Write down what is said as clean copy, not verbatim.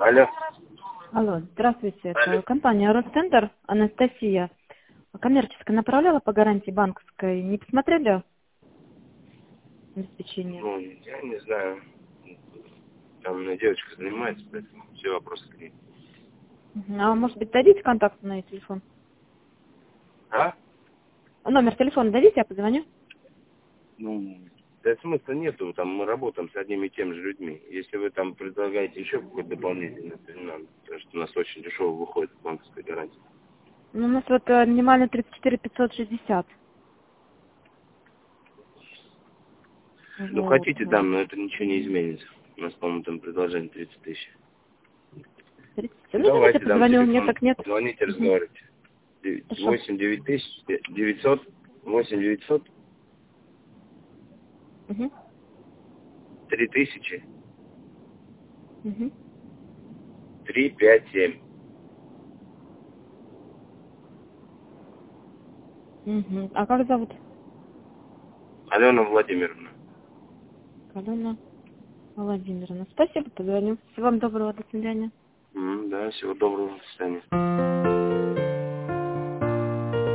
Алло. Алло, здравствуйте. Это Алло. компания Росцентр, Анастасия. Коммерческая направляла по гарантии банковской. Не посмотрели обеспечение? Ну, я не знаю. Там у меня девочка занимается, поэтому все вопросы к ней. А может быть, дадите контакт на ее телефон? А? Номер телефона дадите, я позвоню. Ну, да смысла нету, там мы работаем с одними и теми же людьми. Если вы там предлагаете еще какой-то дополнительный, то не надо, потому что у нас очень дешево выходит банковская гарантия. Ну, у нас вот минимально 34 560. Ну, Вот. хотите там, но это ничего не изменится. У нас, по-моему, там предложение 30 тысяч. 30. Ну, давайте я Давайте дам позвоню. Нет, телефон, так нет. звоните, Мгм. разговаривайте. Хорошо. 8 900 8 900 Угу. 3000 Угу. 357. Угу. А как зовут? Алена Владимировна. Алена Владимировна. Спасибо, позвоню. Всего вам доброго, до свидания. Да, всего доброго, до свидания.